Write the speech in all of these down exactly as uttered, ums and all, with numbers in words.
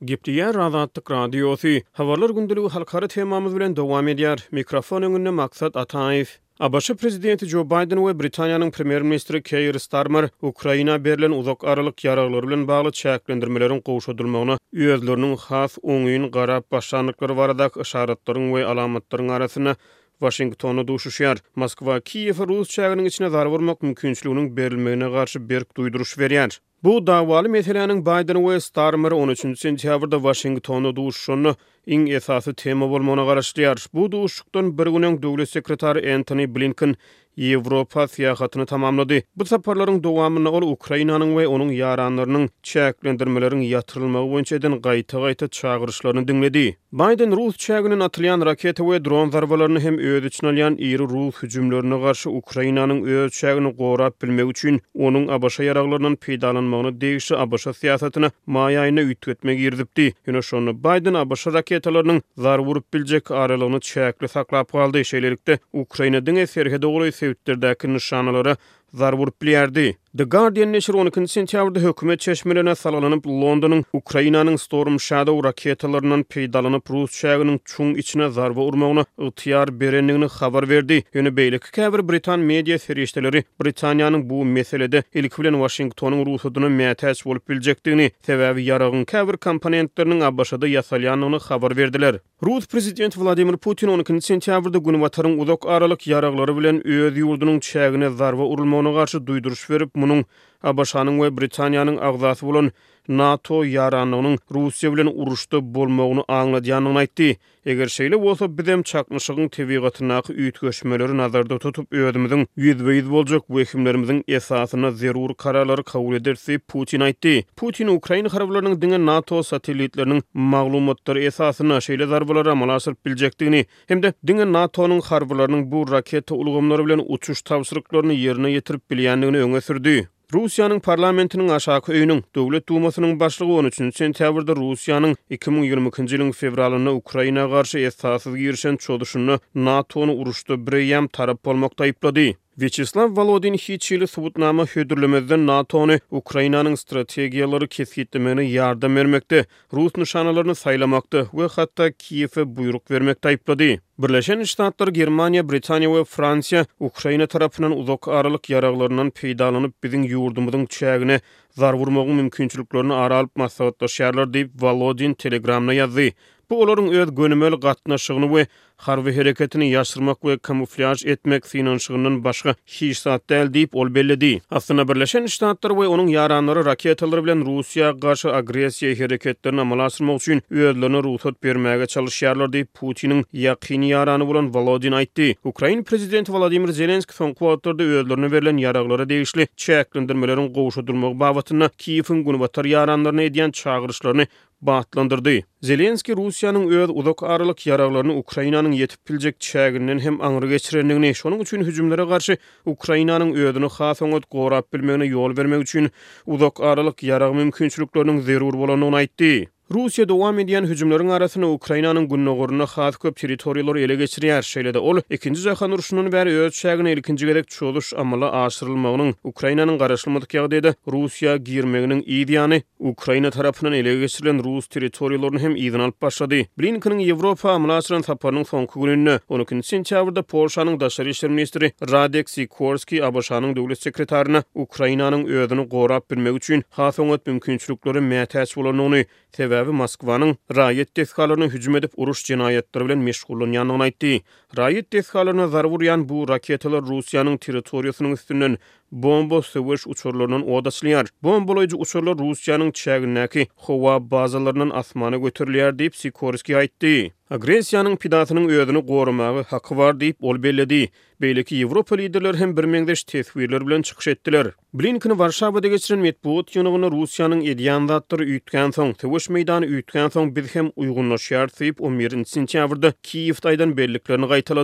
Gepdiýär Azatlyk radiosu. Habarlar gündüligi halkara temamyz bilen dowam edýär. Mikrofon öňünde Maksat Ataýew. A B Ş prezidenti Joe Biden we Britaniýanyň premier ministri Keir Starmer Ukraina berilen uzak aralyk ýaraglary bilen bagly çäklendirmeleriň gowşadylmagyna özleriniň has oňyny garap başlandyklary barada işaretlerini we alamatlaryň arasyna Washingtonu duşuşýar. Moskwa Kiýew Rus çäginiň içine zarar vermek mümkinçiliginiň berilmegine garşy berk duýduruş berýär. Bu davaly meselenin Biden we Starmer on üçinji sentýabrda Washingtonda duşuşyny iň esasy tema bolmagyna garaşdyrýar. Bu duşuşykdan bir günden döwlet sekretary Antony Blinken Ýewropa syýahatyny tamamlady. Bu saparlaryň dowamyna ol Ukrainanyň we onuň ýaranlarynyň çäklendirmeleriniň ýatyrylmagy boýunça eden gaýta-gaýta çağırışlaryny dinledi. Biden Rus çäginiň atylýan raketa we dron zarbalaryny hem öz içine alýan iri Rus hüjümlerine garşy Ukrainanyň öz çägini gorap bilmek üçin onuň A B Ş ýaraglarynyň peýdalanymagyny degişi A B Ş syýasatyna maý aýyna üýtgetmek girdipdi. Ýöne şonu Biden A B Ş raketalarynyň zar vurup biljek aralygyny çäkli saklap galdy. Şeýlelikde Ukrainanyň eserhe dogry sebäplerindäki nişanalary zar vurup bilýärdi. The Guardian neşri on ikinji sentýabrda hökümet çeşmelerine salanyp Londonyň Ukrainanyň Storm Shadow raketalarynyň peýdalanyp Rus çäginiň çuň içine zarba urmagyna ygtyýar berenligini habar berdi. Ýöne beýleki käbir Britan media ferişdeleri Britaniýanyň bu meselede ilk bilen Washingtonyň Rusyna mätäç bolup biljekdigini, sebäbi ýaragyň käbir komponentleriniň A B Ş-da ýasalýanlygyny habar berdiler. Rus prezidenti Vladimir Putin on ikinji sentýabrda günwataryň uzak aralyk ýaraglary bilen öz ýurdunyň çägine zarba urulmagyna garşy duýduruş berip, munyň A B Ş-nyň we Britaniýanyň agzasy bolan NATO ýaranlygynyň Russiýa bilen uruşda bolmagyny aňladýanyny aýtdy. Eger şeýle bolsa bizem çaknyşygyň tebigatyna üýtgeşmeleri nazarda tutup özümiziň ýüzbeýiz boljak wekimlerimiziň esasyna zerur kararlary kabul ederse Putin aýtdy. Putin Ukraina harbylarynyň diňe NATO satellitleriniň maglumatlary esasyna şeýle zarbalary amal aşyryp biljekdigini hemde diňe NATO'nyň harbylarynyň bu raketa ulgamlary bilen uçuş tawsyryklaryny ýerine ýetirip bilýändigini öňe sürdi. Russiýanyň parlamentiniň aşaky öýüniň Döwlet Dumasynyň başlygy on üçinji sentýabrda Russiýanyň iki ming ýigrimiki ýylyň fevralyna Ukraina garşy esassız girişen çoduşyny NATO'ny uruşda birýem tarap bolmakda aýplady. Vyacheslav Volodin hiç ýyly subutnama hödürlemezden NATO'ny Ukrainanyň strategiýalary kesgitlemegine ýardam bermekde, Rus nişanalaryny saýlamakda we hatda Kiýewe buyruk bermekde aýplady. Birleşen Ştatlar, Germaniýa, Britaniýa we Fransiýa Ukraina tarapynyň uzak aralyk ýaraglarynyň peýdalanyp biziň ýurdumyzyň çägine zar vurmagyň mümkinçiliklerini aralyp maslahatlaşýarlar diýip Volodin Telegramna ýazdy. Bu olaryň öz gönümel gatnaşygyny we harby hereketini ýaşyrmak we kamuflaj etmek finansygynyň başga hiç zat däl diýip ol belledi. Aslynda Birleşen Ştatlar we onuň ýaranlary raketalary bilen Russiýa garşy agresiýa hereketlerini amal aşyrmak üçin özlerine ruhsat bermäge çalışýarlar diýip Putiniň ýakyny ýarany bolan Volodin aýtdy. Ukraina prezidenti Vladimir Zelenski soňky wagtlarda özlerine berilen ýaraglary degişli çäklendirmeleriň gowşadylmagy babatyna Kiýewiň günwatar ýaranlaryna edýän çağırışlaryny batlandyrdy. Zelenski Russiýanyň öz uzak aralyk ýaraglaryny Ukrainanyň ýetip biljek çäginden hem aňry geçirenligini, şonuň üçin hüjümlere garşy Ukrainanyň özüni has oňat gorap bilmegine ýol bermek üçin uzak aralyk ýarag mümkinçilikleriniň zerur bolanyny aýtdy. Russiýa dowam edýän hüjümleriň arasyna Ukrainanyň günnogoruny has köp territoriýalary ele geçirýär. Şeýle-de ol ikinji jahan uruşundan bäri öz çägine ilkinji gerek çoluş amala aşyrylmagynyň Ukrainanyň garaşylmadyk ýagdaýda Russiýa girmeginiň ideýany Ukraina tarapynyň ele geçirilen Rus territoriýalaryny hem ýygyň alyp başlady. Blinkeniň Ýewropa amala aşyran saparynyň soňky gününde on ikinji sentýabrda Polşanyň daşary işler ministri Radek Sikorski A B Ş-nyň döwlet sekretaryna Ukrainanyň özüni gorap bilmek üçin has oňat mümkinçilikleri mätäç bolanyny, sebäbi Moskwanyň raýat deskalaryna hüjüm edip uruş jinaýatları bilen meşgullanýanyny aýtdy. Raýat deskalaryna zar vurýan bu raketalar Russiýanyň territoriýasynyň üstünden bomba söwüş uçurlarynyň odaçlýar. Bombalayjy uçurlar Russiýanyň çägindäki howa bazalarynyň asmana göterilýär diýip Sikorski aýtdy. Agresiýanyň pidatynyň özüni gorumagy haky bar diýip ol belledi. Beýleki Ýewropa liderleri hem bir meňdeş tesbirler bilen çykyş etdiler. Blinken Warşawada geçiren metbuat ýygyny Russiýanyň edýän zatlary üýtgän soň, Töweş meýdany üýtgän soň biz hem uýgunlaşýar diýip on birinji sentýabrda Kiýewdaýdan belliklerini gaýtalady.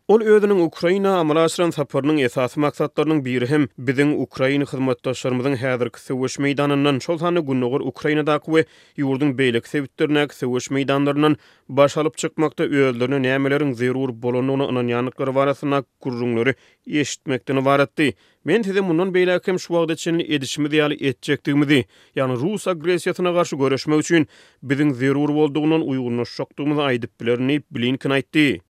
Ol özüniň Ukraina amala aşyran saparynyň esasy maksatlarynyň biri hem biziň Ukraina hyzmatdaşlarymyzyň häzirki söwüş meýdanyndan şol sany günnogur Ukrainadaky we ýurduň beýlik sebitlerine söwüş meýdanlaryndan baş alyp çykmakda özlerine nämeleriň zerur bolanyny ynanýanlyklary barasyna gurrunlary eşitmekden ibaretdi. Men size mundan beýlekem şu wagtda çenli edişimiz ýaly etjekdigimizi, ýani Rus agresiýasyna garşy göreşmek üçin biziň zerur boldugynyň uýgunlaşykdygymy aýdyp bilerini Blinken aýtdy.